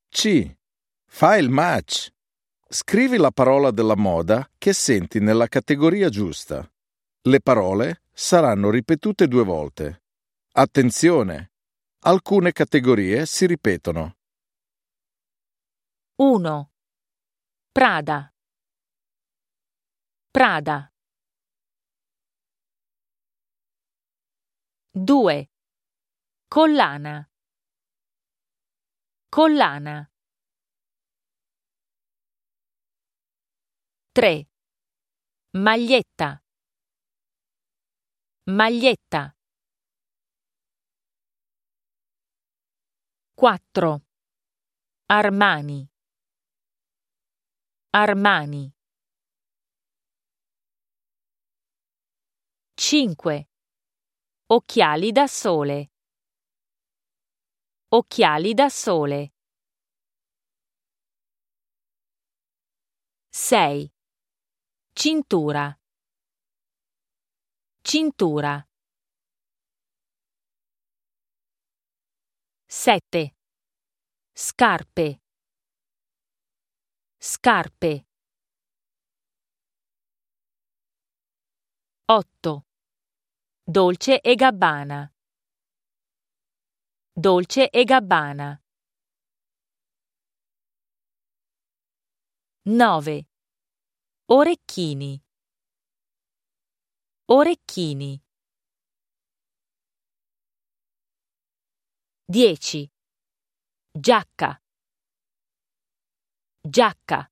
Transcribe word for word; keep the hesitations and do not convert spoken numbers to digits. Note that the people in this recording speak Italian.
C. Fa il match. Scrivi la parola della moda che senti nella categoria giusta. Le parole saranno ripetute due volte. Attenzione! Alcune categorie si ripetono. uno. Prada. Prada. due. Collana. Collana. tre. Maglietta. Maglietta. quattro. Armani. Armani. cinque. Occhiali da sole. Occhiali da sole. sei. Cintura. Cintura. sette. Scarpe. Scarpe. otto. Dolce e Gabbana. Dolce e Gabbana. nove. Orecchini. Orecchini. dieci. Giacca. Giacca.